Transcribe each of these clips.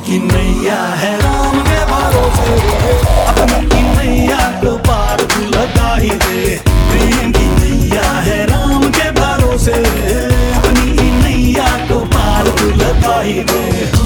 की नैया है राम के भरोसे, अपनी की नैया को पार तू लगा ही दे। प्रेम की नैया है राम के भरोसे, अपनी की नैया को पार तू लगा ही दे।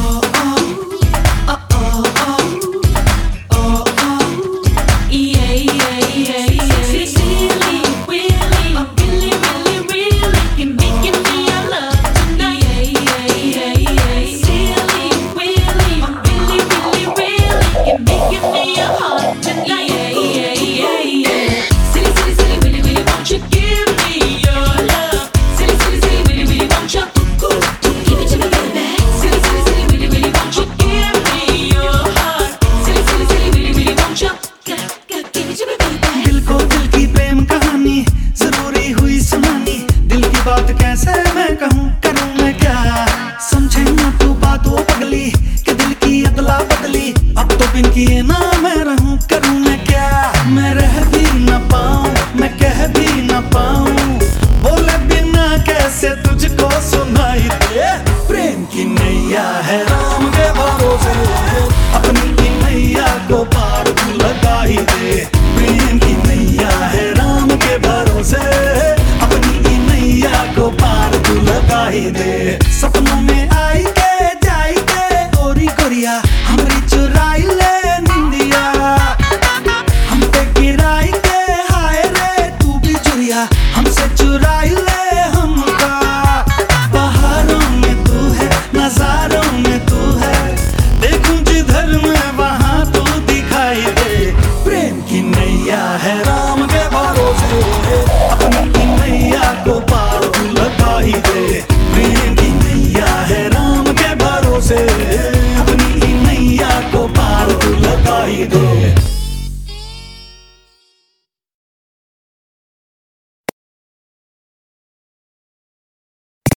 कैसे मैं कहूँ करूँ मैं क्या, समझे ना तू बात वो पगली कि दिल की अदला बदली। अब तो बिन किए ना मैं रहूँ, करूँ मैं क्या। मैं रह भी न पाऊँ, मैं कह भी न पाऊँ, बोले बिना कैसे तुझको सुनाई दे। प्रेम की नैया है राम के भरोसे, अपनी की नैया को पार तू लगा ही दे। प्रेम की नैया है राम के भरोसे, अपनी की नैया को पार तू लगा ही दे। सपनों में आई